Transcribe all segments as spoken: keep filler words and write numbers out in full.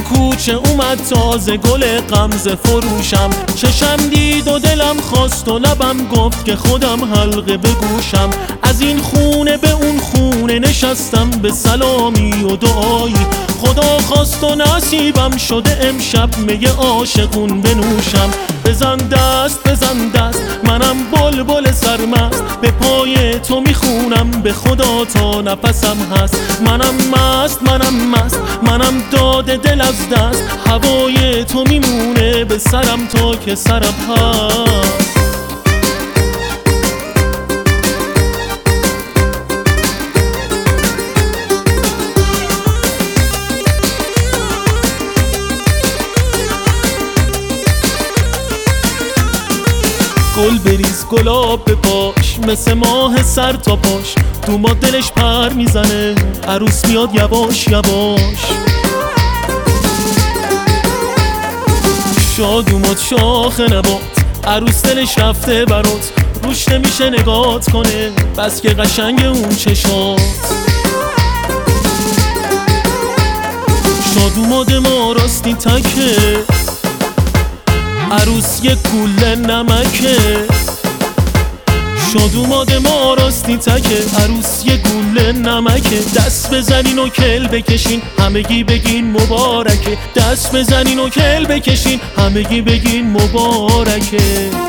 کوچه اومد تازه گل غمزه فروشم، چشم دید و دلم خواست و لبم گفت که خودم حلقه بگوشم. از این خونه به اون خونه نشستم به سلامی و دعایی، خدا خواست و نصیبم شده امشب می عاشقون بنوشم. بزن دست بزن دست منم بلبل سرمست، به پای تو میخونم به خدا تا نفسم هست. منم مست منم مست منم داده دل از دست، هوای تو میمونه به سرم تا که سرم هست. گل بریز گلاب به پاش، مثل ماه سر تا پاش، تو ما دلش پر میزنه عروس میاد یواش یواش. شاد اومد شاخ نبات، عروس دلش رفته برات، روش نمیشه نگات کنه بس که قشنگ اون چشات. شاد اومد ما راستی تکه، عروس یک گوله نمکه. شاد اومده ما راستی تکه، عروس یک گوله نمکه. دست بزنین و کل بکشین همگی بگین مبارکه، دست بزنین و کل بکشین همگی بگین مبارکه.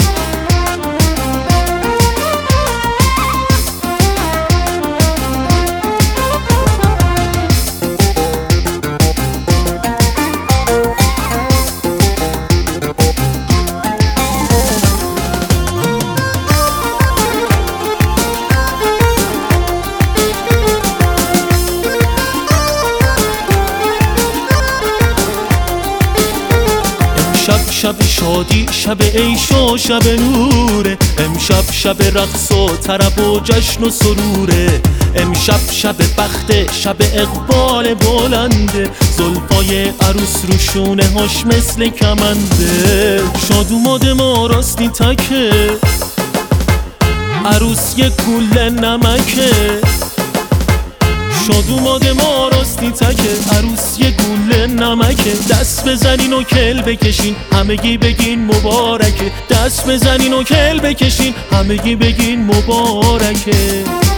امشب شب شادی شب عیش و شب نوره، امشب شب رقص و طرب و جشن و سروره. امشب شب بخت شب اقبال بلنده، زلفای عروس رو شونه هاش مثل کمنده. شاد اومده ما راستی تکه، عروس یک گوله نمکه. شاد اومده ما راستی تکه، عروس یه گوله نمکه. دست بزنین و کل بکشین همگی بگین مبارکه، دست بزنین و کل بکشین همگی بگین مبارکه.